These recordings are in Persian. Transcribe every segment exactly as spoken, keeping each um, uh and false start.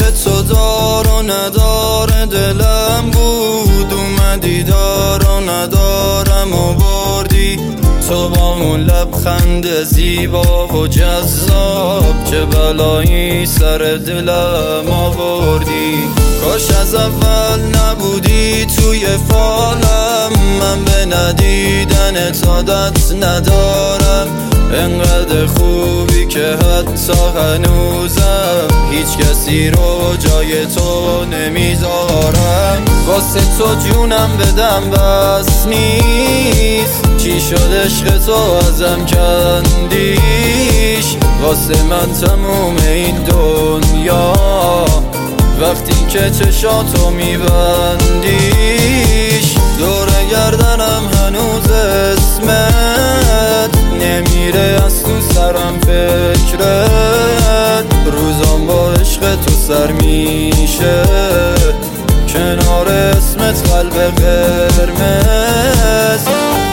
عشق تو دار و ندار دلم بود، اومدی دار و ندارم و بردی تو با اون لبخند زیبا و جذاب، چه بلایی سر دلم آوردی. کاش از اول نبودی توی فالم، من به ندیدن عادت ندارم، انقدر خوبی که حتی هنوزم هیچ کسی رو جای تو نمیذارم. واسه تو جونم بدم بس نیست، چی شد عشق تو ازم کندیش؟ واسه من تموم این دنیا وقتی که چشاتو میبندیش. دور گردنم هنوز اسمت نمیره از تو سرم فکرت، روزام با عشق تو سر میشه کنار اسمت قلب قرمز.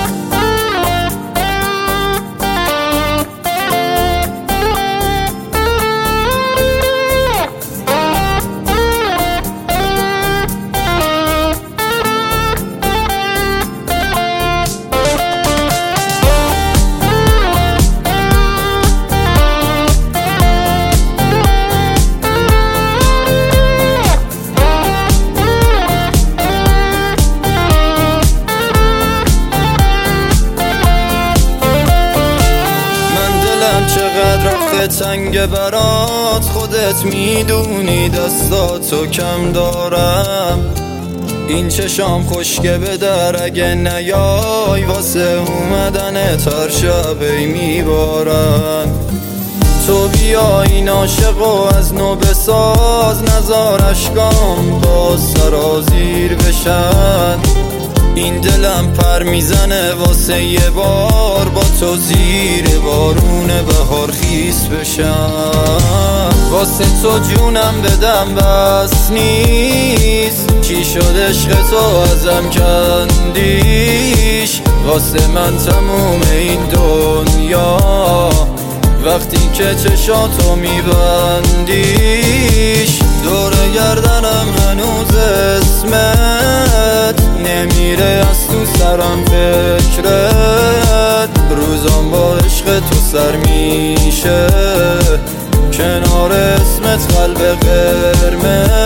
چقدر رفته تنگ برات، خودت میدونی دستاتو کم دارم. این چشام خشکه به در اگه نیای، واسه اومدن تر شبی میبارن. تو بیا این عاشق و از نو بساز، نزار اشکام با سرازیر بشن. این دلم پر میزنه واسه یه بار با تو زیر بارون بهار خیس بشم. واسه تو جونم بدم بس نیست، چی شد عشق تو ازم کندیش؟ واسه من تموم این دنیا وقتی که چشاتو میبندیش. دور گردنم هنوز اسمت نمیره از تو سرم فکرت، روزام با عشق تو سر میشه کنار اسمت قلب قرمز.